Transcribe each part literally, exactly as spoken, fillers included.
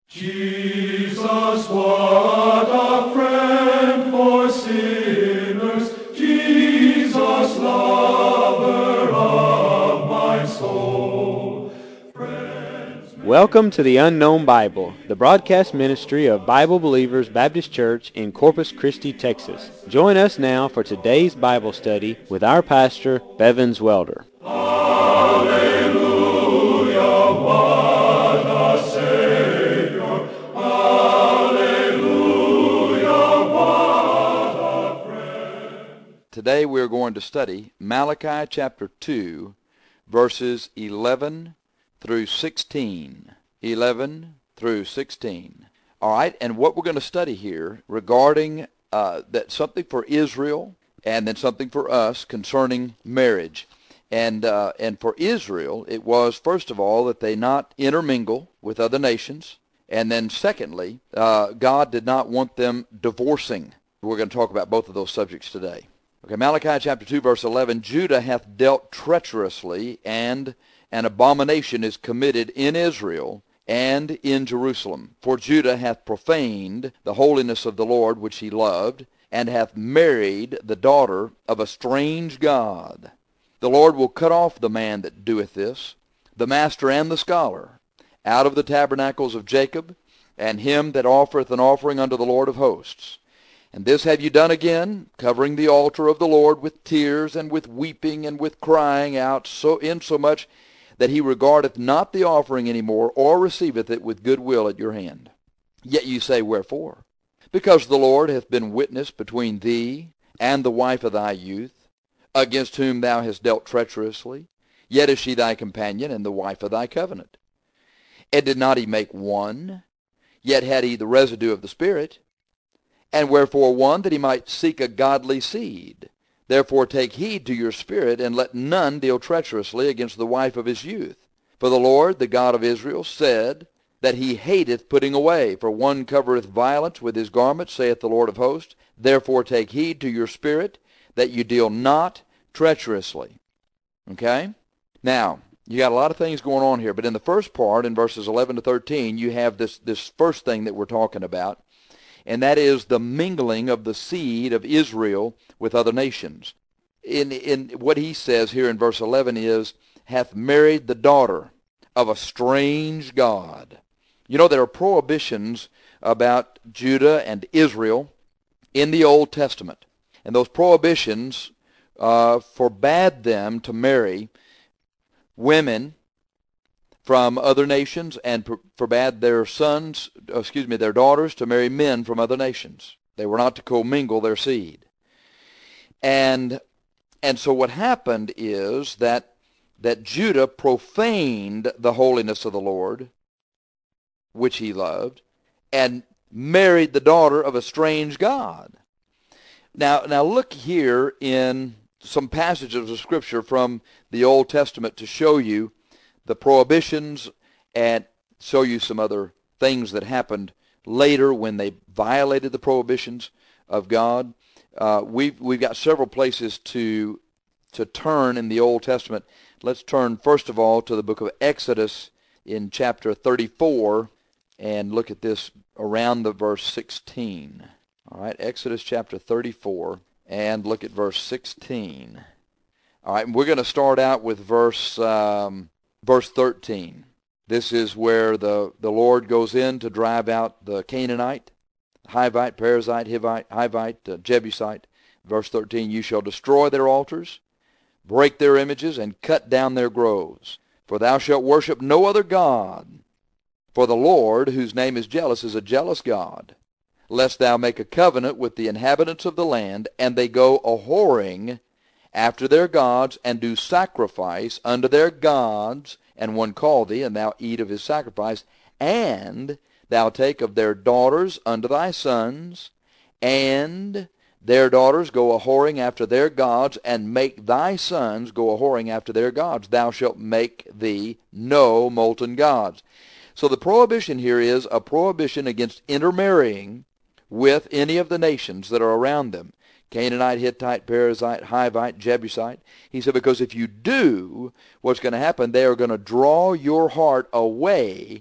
Jesus, what a friend for sinners, Jesus, lover of my soul. Friends, Welcome to the Unknown Bible, the broadcast ministry of Bible Believers Baptist Church in Corpus Christi, Texas. Join us now for today's Bible study with our pastor, Bevins Welder. hallelujah, what a Savior, hallelujah, what a friend. Today we are going to study Malachi chapter two, verses eleven through sixteen. eleven through sixteen. All right, and what we're going to study here regarding uh, that something for Israel and then something for us concerning marriage. And uh, and for Israel, it was, first of all, that they not intermingle with other nations. And then secondly, uh, God did not want them divorcing. We're going to talk about both of those subjects today. Okay, Malachi chapter two, verse eleven, Judah hath dealt treacherously, and an abomination is committed in Israel and in Jerusalem. For Judah hath profaned the holiness of the Lord which he loved, and hath married the daughter of a strange god. The Lord will cut off the man that doeth this, the master and the scholar, out of the tabernacles of Jacob, and him that offereth an offering unto the Lord of hosts. And this have you done again, covering the altar of the Lord with tears, and with weeping, and with crying out, so insomuch that he regardeth not the offering any more, or receiveth it with good will at your hand. Yet you say, Wherefore? Because the Lord hath been witness between thee and the wife of thy youth, against whom thou hast dealt treacherously, yet is she thy companion and the wife of thy covenant. And did not he make one? Yet had he the residue of the Spirit. And wherefore one, that he might seek a godly seed. Therefore take heed to your spirit, and let none deal treacherously against the wife of his youth. For the Lord, the God of Israel, said that he hateth putting away. For one covereth violence with his garment, saith the Lord of hosts. Therefore take heed to your spirit, that you deal not treacherously. Okay? Now, you got a lot of things going on here, but in the first part, in verses eleven to thirteen, you have this, this first thing that we're talking about, and that is the mingling of the seed of Israel with other nations. In, in what he says here in verse eleven is, hath married the daughter of a strange god. You know, there are prohibitions about Judah and Israel in the Old Testament. And those prohibitions uh, forbade them to marry women from other nations, and per- forbade their sons, excuse me, their daughters to marry men from other nations. They were not to commingle their seed. And and so what happened is that that Judah profaned the holiness of the Lord, which he loved, and married the daughter of a strange god. Now, now look here in some passages of Scripture from the Old Testament to show you the prohibitions and show you some other things that happened later when they violated the prohibitions of God. Uh, we've we've got several places to to turn in the Old Testament. Let's turn first of all to the book of Exodus in chapter thirty-four and look at this around the verse sixteen. All right, Exodus chapter thirty-four, and look at verse sixteen. All right, and we're going to start out with verse um, verse thirteen. This is where the, the Lord goes in to drive out the Canaanite, Hivite, Perizzite, Hivite, Hivite, uh, Jebusite. Verse thirteen, you shall destroy their altars, break their images, and cut down their groves. For thou shalt worship no other God. For the Lord, whose name is jealous, is a jealous God. Lest thou make a covenant with the inhabitants of the land, and they go a-whoring after their gods, and do sacrifice unto their gods, and one call thee, and thou eat of his sacrifice, and thou take of their daughters unto thy sons, and their daughters go a-whoring after their gods, and make thy sons go a-whoring after their gods. Thou shalt make thee no molten gods. So the prohibition here is a prohibition against intermarrying with any of the nations that are around them. Canaanite, Hittite, Perizzite, Hivite, Jebusite. He said, because if you do, what's going to happen, they are going to draw your heart away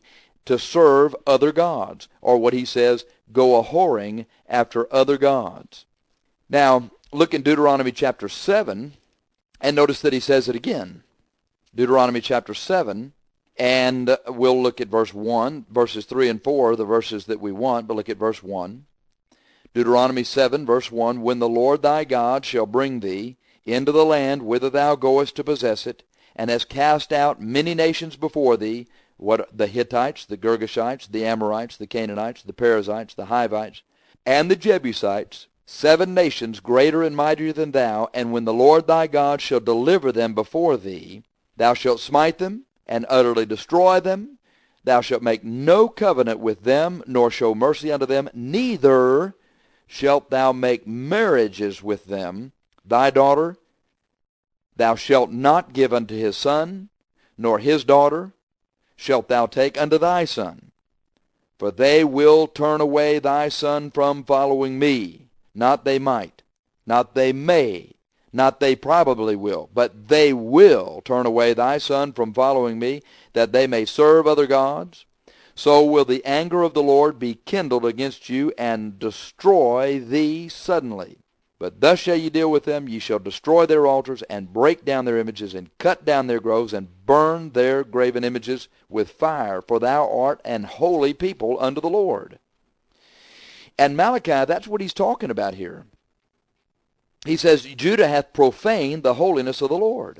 to serve other gods, or what he says, go a-whoring after other gods. Now, look in Deuteronomy chapter seven, and notice that he says it again. Deuteronomy chapter seven, and we'll look at verse one, verses three and four, the verses that we want, but look at verse one. Deuteronomy seven, verse one, when the Lord thy God shall bring thee into the land whither thou goest to possess it, and hast cast out many nations before thee, what the Hittites, the Girgashites, the Amorites, the Canaanites, the Perizzites, the Hivites, and the Jebusites, seven nations greater and mightier than thou, and when the Lord thy God shall deliver them before thee, thou shalt smite them, and utterly destroy them. Thou shalt make no covenant with them, nor show mercy unto them, neither shalt thou make marriages with them. Thy daughter thou shalt not give unto his son, nor his daughter shalt thou take unto thy son. For they will turn away thy son from following me. Not they might, not they may, not they probably will, but they will turn away thy son from following me, that they may serve other gods. So will the anger of the Lord be kindled against you, and destroy thee suddenly. But thus shall ye deal with them. Ye shall destroy their altars, and break down their images, and cut down their groves, and burn their graven images with fire. For thou art an holy people unto the Lord. And Malachi, that's what he's talking about here. He says, Judah hath profaned the holiness of the Lord.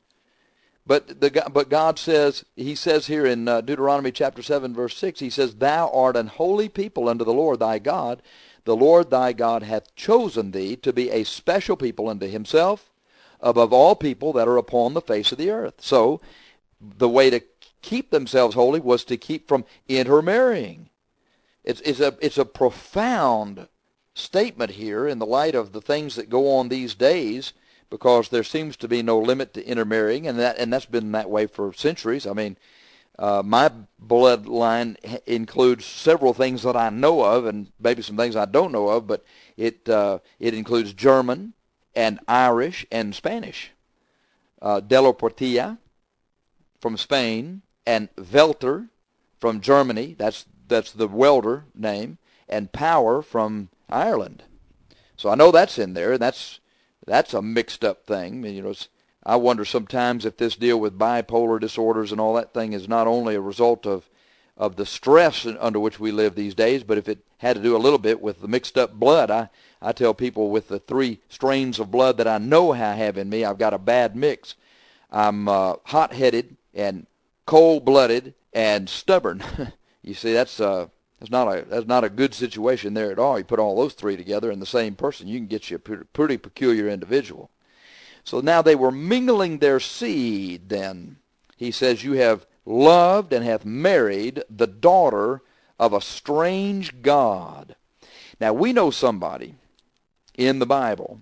But the but God says, he says here in uh, Deuteronomy chapter seven, verse six, he says, thou art an holy people unto the Lord thy God. The Lord thy God hath chosen thee to be a special people unto himself, above all people that are upon the face of the earth. So the way to keep themselves holy was to keep from intermarrying. It's, it's, a, it's a profound statement here in the light of the things that go on these days, because there seems to be no limit to intermarrying, and that and that's been that way for centuries. I mean, uh, my bloodline includes several things that I know of, and maybe some things I don't know of, but it uh, it includes German and Irish and Spanish. Uh, De la Portilla from Spain, and Welter from Germany. That's that's the welder name, and Power from Ireland. So I know that's in there, and that's that's a mixed up thing. You know, it's, I wonder sometimes if this deal with bipolar disorders and all that thing is not only a result of of the stress under which we live these days, but if it had to do a little bit with the mixed up blood. I, I tell people with the three strains of blood that I know I have in me, I've got a bad mix. I'm uh, hot-headed and cold-blooded and stubborn. You see, that's uh, that's not a that's not a good situation there at all. You put all those three together in the same person, you can get you a pretty, pretty peculiar individual. So now they were mingling their seed. Then he says, you have loved and hath married the daughter of a strange god. Now we know somebody in the Bible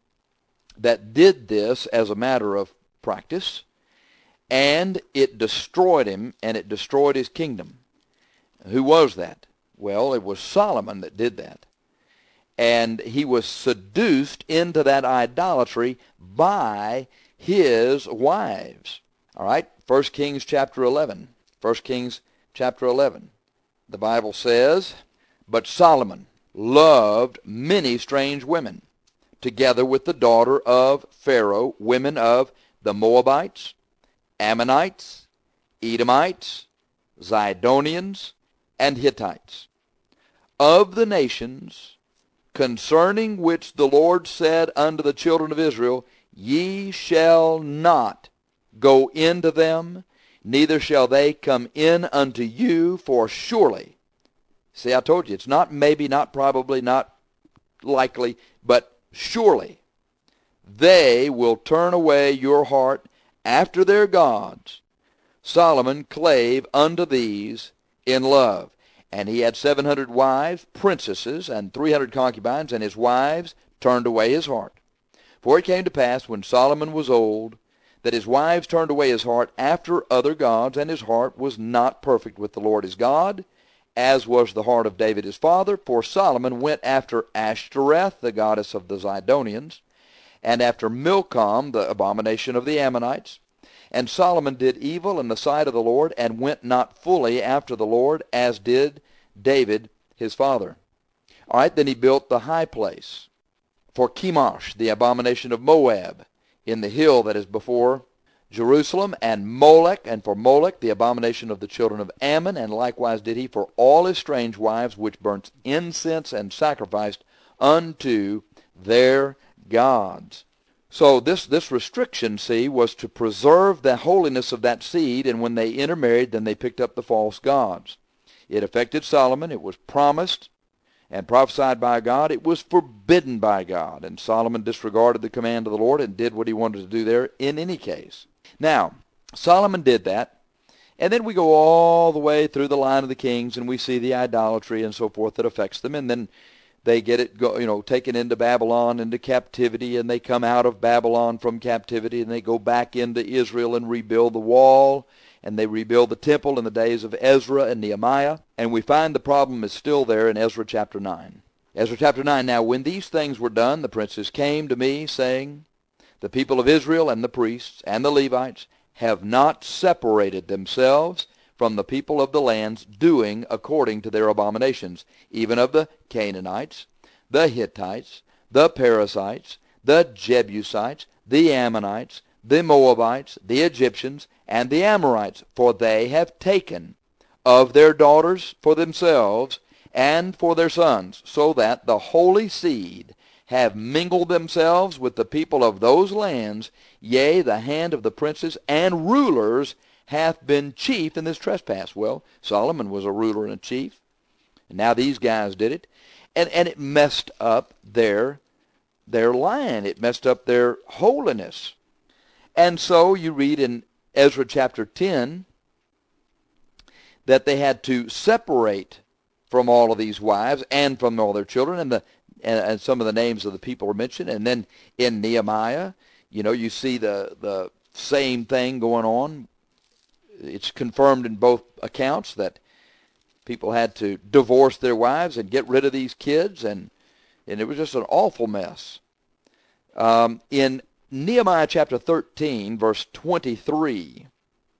that did this as a matter of practice, and it destroyed him, and it destroyed his kingdom. Who was that? Well, it was Solomon that did that. And he was seduced into that idolatry by his wives. All right, First Kings chapter eleven. First Kings chapter eleven. The Bible says, but Solomon loved many strange women, together with the daughter of Pharaoh, women of the Moabites, Ammonites, Edomites, Zidonians, and Hittites, of the nations concerning which the Lord said unto the children of Israel, ye shall not go into them, neither shall they come in unto you, for surely. See, I told you, it's not maybe, not probably, not likely, but surely they will turn away your heart after their gods. Solomon clave unto these in love. And he had seven hundred wives, princesses, and three hundred concubines, and his wives turned away his heart. For it came to pass, when Solomon was old, that his wives turned away his heart after other gods, and his heart was not perfect with the Lord his God, as was the heart of David his father. For Solomon went after Ashtoreth, the goddess of the Zidonians, and after Milcom, the abomination of the Ammonites, And Solomon did evil in the sight of the Lord, and went not fully after the Lord, as did David his father. All right, then he built the high place for Chemosh, the abomination of Moab, in the hill that is before Jerusalem, and Molech, and for Molech, the abomination of the children of Ammon, and likewise did he for all his strange wives, which burnt incense and sacrificed unto their gods. So this, this restriction, see, was to preserve the holiness of that seed, and when they intermarried, then they picked up the false gods. It affected Solomon. It was promised and prophesied by God. It was forbidden by God, and Solomon disregarded the command of the Lord and did what he wanted to do there in any case. Now, Solomon did that, and then we go all the way through the line of the kings, and we see the idolatry and so forth that affects them, and then they get it, go, you know, taken into Babylon, into captivity, and they come out of Babylon from captivity, and they go back into Israel and rebuild the wall, and they rebuild the temple in the days of Ezra and Nehemiah, and we find the problem is still there in Ezra chapter nine. Ezra chapter nine, now when these things were done, the princes came to me, saying, the people of Israel and the priests and the Levites have not separated themselves from the people of the lands, doing according to their abominations, even of the Canaanites, the Hittites, the Perizzites, the Jebusites, the Ammonites, the Moabites, the Egyptians, and the Amorites, for they have taken of their daughters for themselves and for their sons, so that the holy seed have mingled themselves with the people of those lands, yea, the hand of the princes and rulers hath been chief in this trespass. Well, Solomon was a ruler and a chief, and now these guys did it, and, and it messed up their, their line. It messed up their holiness. And so you read in Ezra chapter ten that they had to separate from all of these wives and from all their children, and the and, and some of the names of the people are mentioned. And then in Nehemiah, you know, you see the the same thing going on. It's confirmed in both accounts that people had to divorce their wives and get rid of these kids, and and it was just an awful mess. Um, in Nehemiah chapter thirteen, verse twenty-three,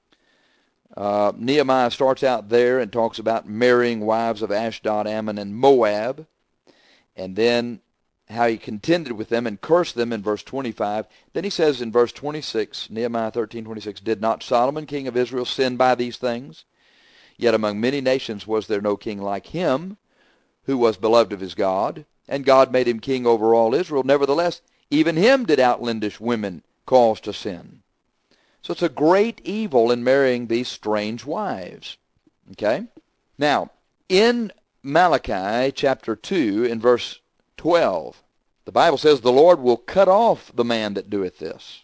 uh, Nehemiah starts out there and talks about marrying wives of Ashdod, Ammon, and Moab, and then how he contended with them and cursed them in verse twenty-five. Then he says in verse twenty-six, Nehemiah thirteen twenty-six, did not Solomon, king of Israel, sin by these things? Yet among many nations was there no king like him, who was beloved of his God, and God made him king over all Israel. Nevertheless, even him did outlandish women cause to sin. So it's a great evil in marrying these strange wives. Okay? Now, in Malachi chapter two, in verse twelve, the Bible says, the Lord will cut off the man that doeth this,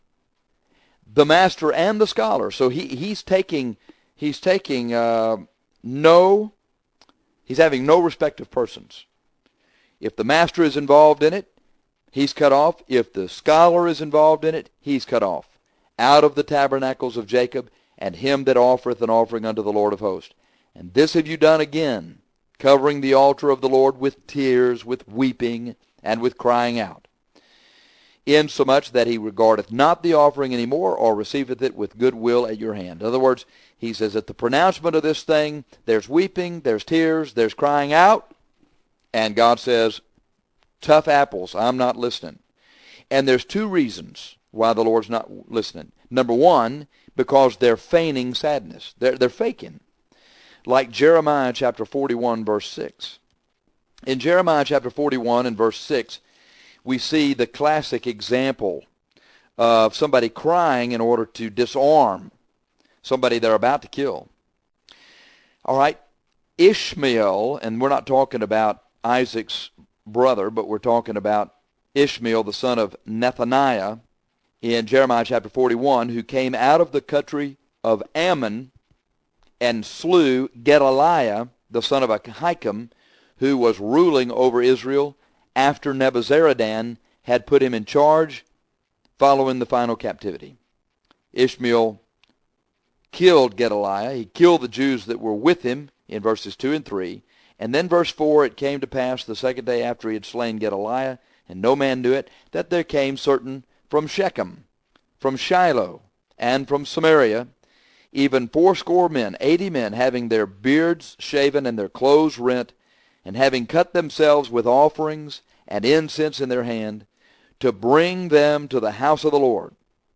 the master and the scholar. So he, he's taking, he's taking uh, no, he's having no respect of persons. If the master is involved in it, he's cut off. If the scholar is involved in it, he's cut off. Out of the tabernacles of Jacob, and him that offereth an offering unto the Lord of hosts. And this have you done again, covering the altar of the Lord with tears, with weeping, and with crying out, insomuch that he regardeth not the offering any more, or receiveth it with good will at your hand. In other words, he says at the pronouncement of this thing, there's weeping, there's tears, there's crying out, and God says, tough apples, I'm not listening. And there's two reasons why the Lord's not listening. Number one, because they're feigning sadness. They're, they're faking. Like Jeremiah chapter forty-one, verse six. In Jeremiah chapter forty-one and verse six, we see the classic example of somebody crying in order to disarm somebody they're about to kill. All right, Ishmael, and we're not talking about Isaac's brother, but we're talking about Ishmael, the son of Nethaniah, in Jeremiah chapter forty-one, who came out of the country of Ammon and slew Gedaliah, the son of Ahikam, who was ruling over Israel after Nebuzaradan had put him in charge following the final captivity. Ishmael killed Gedaliah. He killed the Jews that were with him in verses two and three. And then verse four, it came to pass the second day after he had slain Gedaliah, and no man knew it, that there came certain from Shechem, from Shiloh, and from Samaria, even fourscore men, eighty men, having their beards shaven and their clothes rent, and having cut themselves with offerings and incense in their hand, to bring them to the house of the Lord.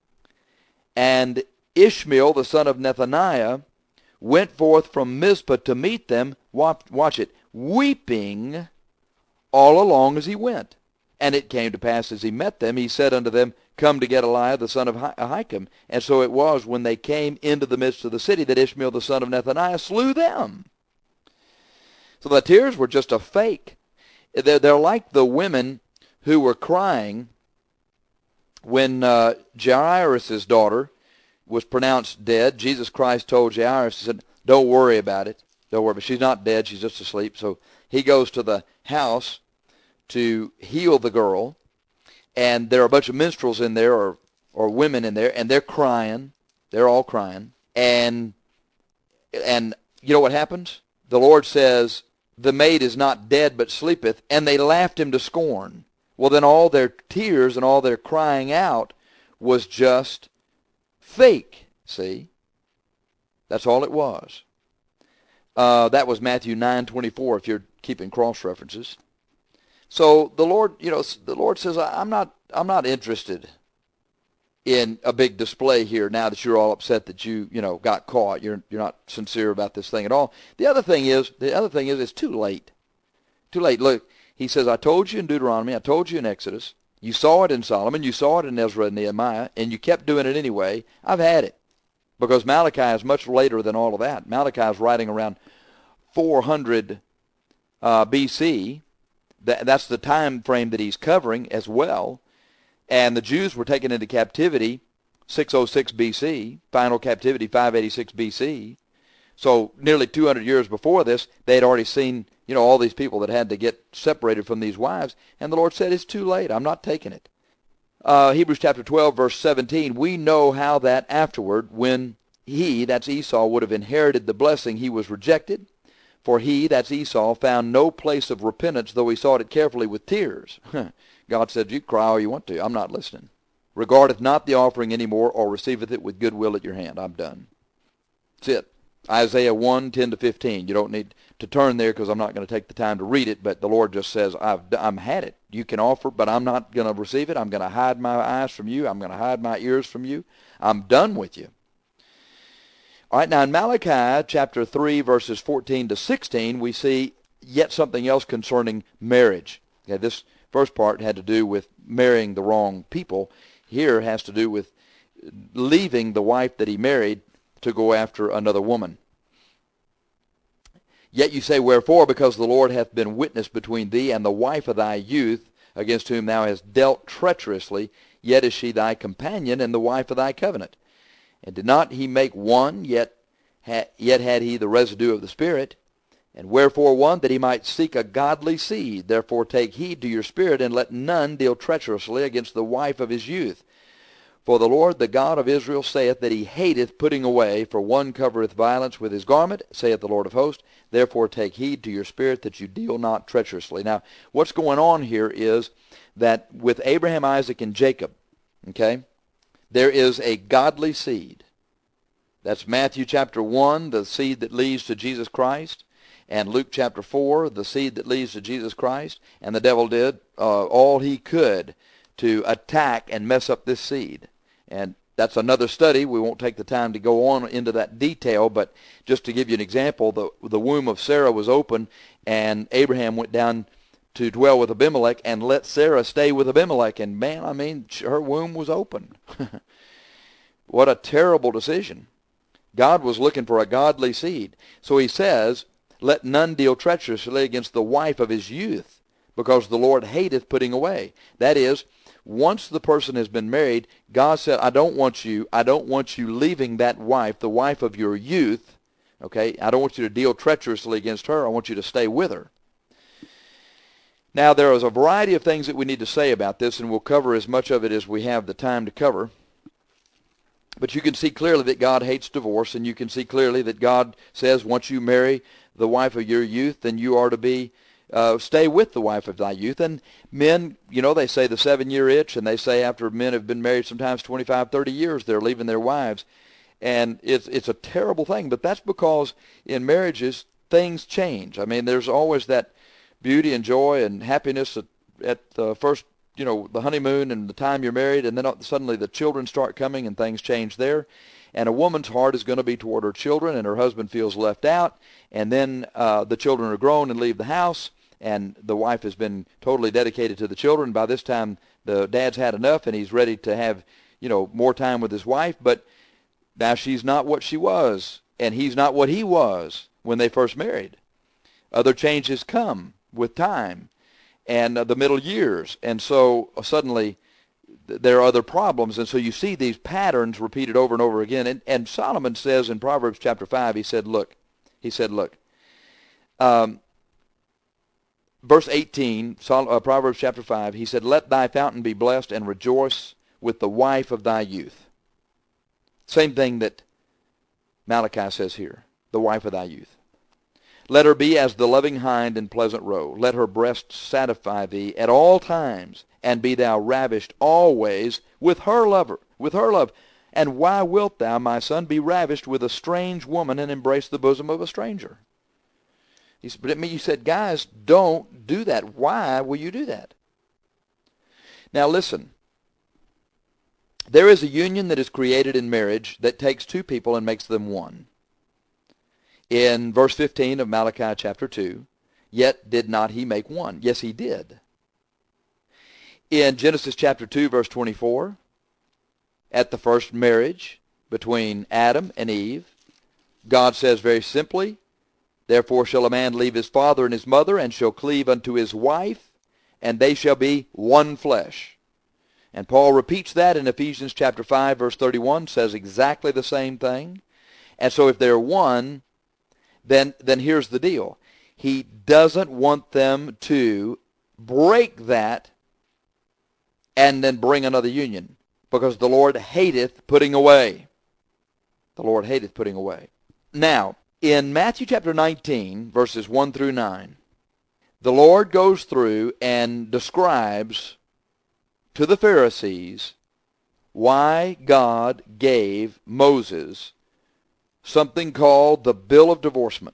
And Ishmael, the son of Nethaniah, went forth from Mizpah to meet them, watch, watch it, weeping all along as he went. And it came to pass as he met them, he said unto them, Come to Gedaliah, the son of Ahikam. And so it was, when they came into the midst of the city, that Ishmael, the son of Nethaniah, slew them. So the tears were just a fake. They're, they're like the women who were crying when uh, Jairus' daughter was pronounced dead. Jesus Christ told Jairus, he said, don't worry about it. Don't worry, but she's not dead, she's just asleep. So he goes to the house to heal the girl, and there are a bunch of minstrels in there, or, or women in there, and they're crying. They're all crying. And, and you know what happens? The Lord says, the maid is not dead but sleepeth, and they laughed him to scorn. Well, then all their tears and all their crying out was just fake, see? That's all it was. Uh, that was Matthew nine twenty-four, if you're keeping cross-references. So the Lord, you know, the Lord says, I'm not, I'm not interested in a big display here now that you're all upset that you, you know, got caught. You're, you're not sincere about this thing at all. The other thing is, the other thing is, it's too late. Too late. Look, he says, I told you in Deuteronomy, I told you in Exodus, you saw it in Solomon, you saw it in Ezra and Nehemiah, and you kept doing it anyway. I've had it. Because Malachi is much later than all of that. Malachi is writing around four hundred uh, B C. That, that's the time frame that he's covering as well. And the Jews were taken into captivity six oh six B C, final captivity five eighty-six B C. So nearly two hundred years before this, they had already seen, you know, all these people that had to get separated from these wives. And the Lord said, it's too late. I'm not taking it. Uh, Hebrews chapter twelve, verse seventeen, we know how that afterward, when he, that's Esau, would have inherited the blessing, he was rejected. For he, that's Esau, found no place of repentance, though he sought it carefully with tears. God said, you cry all you want to. I'm not listening. Regardeth not the offering any more, or receiveth it with good will at your hand. I'm done. That's it. Isaiah one, ten to fifteen. You don't need to turn there because I'm not going to take the time to read it, but the Lord just says, I've I'm had it. You can offer, but I'm not going to receive it. I'm going to hide my eyes from you. I'm going to hide my ears from you. I'm done with you. All right, now in Malachi chapter three, verses fourteen to sixteen, we see yet something else concerning marriage. Okay, this first part had to do with marrying the wrong people. Here has to do with leaving the wife that he married to go after another woman. Yet you say, wherefore? Because the Lord hath been witness between thee and the wife of thy youth, against whom thou hast dealt treacherously, yet is she thy companion and the wife of thy covenant. And did not he make one, yet, ha, yet had he the residue of the Spirit? And wherefore one? That he might seek a godly seed. Therefore take heed to your spirit, and let none deal treacherously against the wife of his youth. For the Lord, the God of Israel, saith that he hateth putting away, for one covereth violence with his garment, saith the Lord of hosts. Therefore take heed to your spirit, that you deal not treacherously. Now, what's going on here is that with Abraham, Isaac, and Jacob, okay, there is a godly seed. That's Matthew chapter one, the seed that leads to Jesus Christ. And Luke chapter four, the seed that leads to Jesus Christ. And the devil did uh, all he could to attack and mess up this seed. And that's another study. We won't take the time to go on into that detail, but just to give you an example, the, the womb of Sarah was open, and Abraham went down to dwell with Abimelech and let Sarah stay with Abimelech. And man, I mean, her womb was open. What a terrible decision. God was looking for a godly seed. So he says, let none deal treacherously against the wife of his youth, because the Lord hateth putting away. That is, once the person has been married, God said, I don't want you, I don't want you leaving that wife, the wife of your youth, okay? I don't want you to deal treacherously against her. I want you to stay with her. Now, there is a variety of things that we need to say about this, and we'll cover as much of it as we have the time to cover. But you can see clearly that God hates divorce, and you can see clearly that God says once you marry the wife of your youth, then you are to be uh, stay with the wife of thy youth. And men, you know, they say the seven-year itch, and they say after men have been married sometimes twenty-five, thirty years, they're leaving their wives. And it's it's a terrible thing, but that's because in marriages, things change. I mean, there's always that beauty and joy and happiness at, at the first, you know, the honeymoon and the time you're married, and then suddenly the children start coming and things change there. And a woman's heart is going to be toward her children, and her husband feels left out, and then uh, the children are grown and leave the house, and the wife has been totally dedicated to the children. By this time, the dad's had enough, and he's ready to have, you know, more time with his wife, but now she's not what she was, and he's not what he was when they first married. Other changes come with time and uh, the middle years, and so uh, suddenly th- there are other problems, and so you see these patterns repeated over and over again. And, and Solomon says in Proverbs chapter five, he said, look, he said, look, um, verse eighteen, Sol- uh, Proverbs chapter five, he said, let thy fountain be blessed, and rejoice with the wife of thy youth. Same thing that Malachi says here, the wife of thy youth. Let her be as the loving hind in pleasant roe. Let her breast satisfy thee at all times, and be thou ravished always with her lover, with her love. And why wilt thou, my son, be ravished with a strange woman and embrace the bosom of a stranger? He said, but I mean, you said, guys, don't do that. Why will you do that? Now listen. There is a union that is created in marriage that takes two people and makes them one. In verse fifteen of Malachi chapter two, yet did not he make one? Yes, he did. In Genesis chapter two, verse twenty-four, at the first marriage between Adam and Eve, God says very simply, therefore shall a man leave his father and his mother, and shall cleave unto his wife, and they shall be one flesh. And Paul repeats that in Ephesians chapter five, verse thirty-one, says exactly the same thing. And so if they're one, then, then here's the deal. He doesn't want them to break that and then bring another union, because the Lord hateth putting away. The Lord hateth putting away. Now, in Matthew chapter nineteen, verses one through nine, the Lord goes through and describes to the Pharisees why God gave Moses something called the bill of divorcement.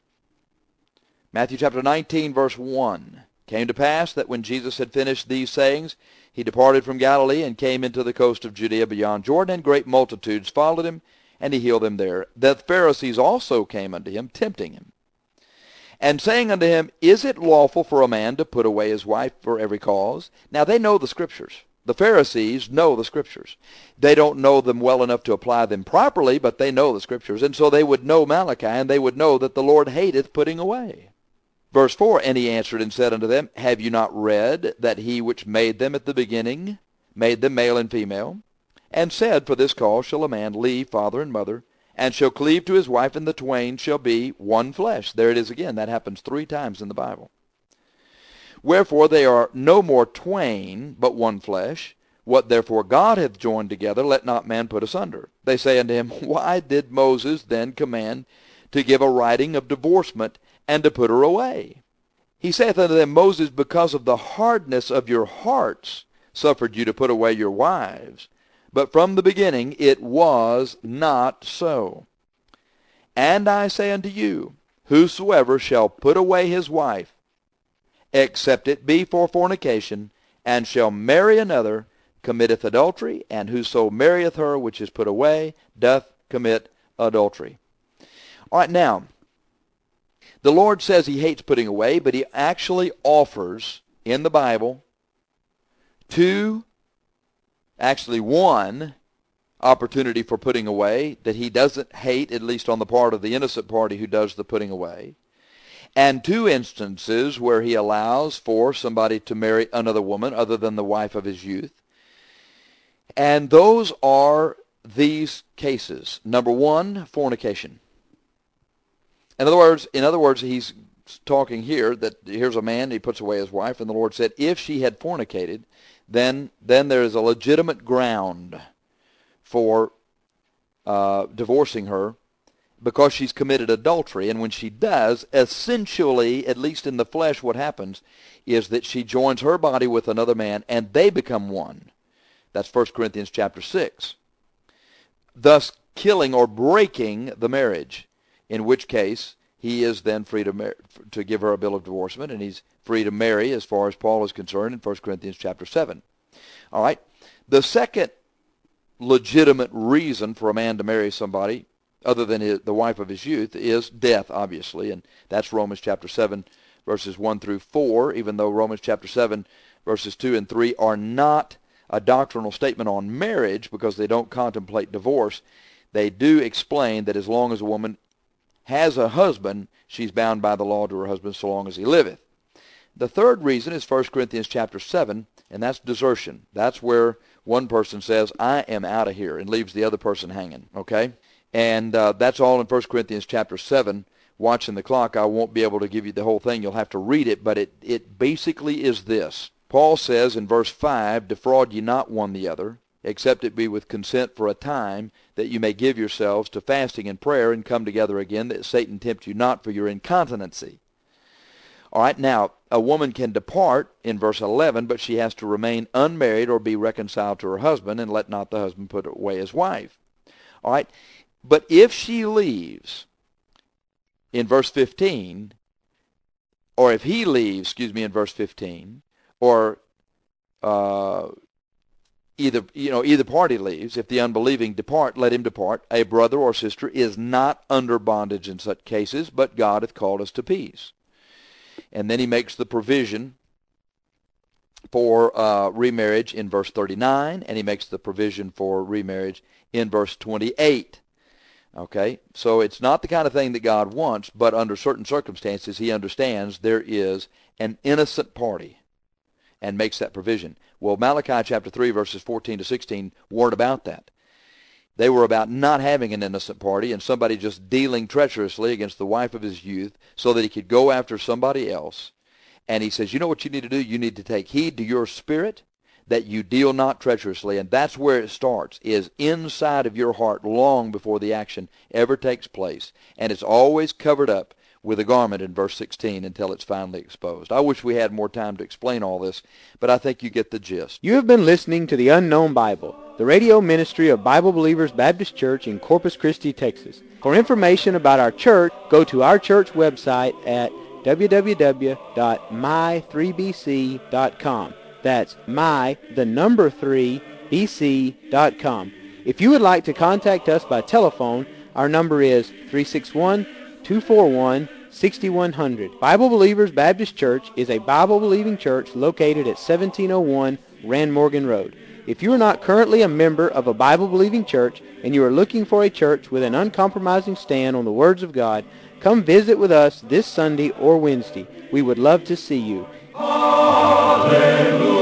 Matthew chapter nineteen, verse one. Came to pass that when Jesus had finished these sayings, he departed from Galilee and came into the coast of Judea beyond Jordan, and great multitudes followed him, and he healed them there. The Pharisees also came unto him, tempting him, and saying unto him, is it lawful for a man to put away his wife for every cause? Now they know the Scriptures. The Pharisees know the Scriptures. They don't know them well enough to apply them properly, but they know the Scriptures. And so they would know Malachi, and they would know that the Lord hateth putting away. Verse four, and he answered and said unto them, have you not read that he which made them at the beginning made them male and female? And said, for this cause shall a man leave father and mother, and shall cleave to his wife, and the twain shall be one flesh. There it is again. That happens three times in the Bible. Wherefore they are no more twain, but one flesh. What therefore God hath joined together, let not man put asunder. They say unto him, why did Moses then command to give a writing of divorcement, and to put her away? He saith unto them, Moses, because of the hardness of your hearts, suffered you to put away your wives. But from the beginning it was not so. And I say unto you, whosoever shall put away his wife, except it be for fornication, and shall marry another, committeth adultery, and whoso marrieth her which is put away, doth commit adultery. All right, now, the Lord says he hates putting away, but he actually offers in the Bible two actually one opportunity for putting away that he doesn't hate, at least on the part of the innocent party who does the putting away, and two instances where he allows for somebody to marry another woman other than the wife of his youth. And those are these cases. Number one, fornication. In other words, in other words, he's talking here that here's a man, he puts away his wife, and the Lord said if she had fornicated, then then there is a legitimate ground for uh, divorcing her. because she's committed adultery. And when she does, essentially, at least in the flesh, what happens is that she joins her body with another man, and they become one. That's First Corinthians chapter six. Thus killing or breaking the marriage, in which case he is then free to mar- to give her a bill of divorcement, and he's free to marry as far as Paul is concerned in First Corinthians chapter seven. All right. The second legitimate reason for a man to marry somebody other than his, the wife of his youth is death, obviously, and that's Romans chapter seven, verses one through four, even though Romans chapter seven, verses two and three are not a doctrinal statement on marriage because they don't contemplate divorce. They do explain that as long as a woman has a husband, she's bound by the law to her husband so long as he liveth. The third reason is First Corinthians chapter seven, and that's desertion. That's where one person says, I am out of here, and leaves the other person hanging, okay? And uh, that's all in First Corinthians chapter seven. Watching the clock, I won't be able to give you the whole thing. You'll have to read it, but it, it basically is this. Paul says in verse five, defraud ye not one the other, except it be with consent for a time, that you may give yourselves to fasting and prayer, and come together again, that Satan tempt you not for your incontinency. All right, now, a woman can depart in verse eleven, but she has to remain unmarried or be reconciled to her husband, and let not the husband put away his wife. All right, but if she leaves in verse fifteen, or if he leaves, excuse me, in verse fifteen, or uh, either you know either party leaves, if the unbelieving depart, let him depart. A brother or sister is not under bondage in such cases, but God hath called us to peace. And then he makes the provision for uh, remarriage in verse thirty-nine, and he makes the provision for remarriage in verse twenty-eight. Okay, so it's not the kind of thing that God wants, but under certain circumstances he understands there is an innocent party and makes that provision. Well, Malachi chapter three, verses fourteen to sixteen weren't about that. They were about not having an innocent party and somebody just dealing treacherously against the wife of his youth so that he could go after somebody else. And he says, you know what you need to do? You need to take heed to your spirit that you deal not treacherously. And that's where it starts, is inside of your heart long before the action ever takes place. And it's always covered up with a garment in verse sixteen until it's finally exposed. I wish we had more time to explain all this, but I think you get the gist. You have been listening to The Unknown Bible, the radio ministry of Bible Believers Baptist Church in Corpus Christi, Texas. For information about our church, go to our church website at w w w dot my three b c dot com. That's my, the number three, b c dot com. If you would like to contact us by telephone, our number is three six one, two four one, six one zero zero. Bible Believers Baptist Church is a Bible-believing church located at seventeen oh one Rand Morgan Road. If you are not currently a member of a Bible-believing church and you are looking for a church with an uncompromising stand on the words of God, come visit with us this Sunday or Wednesday. We would love to see you. Hallelujah.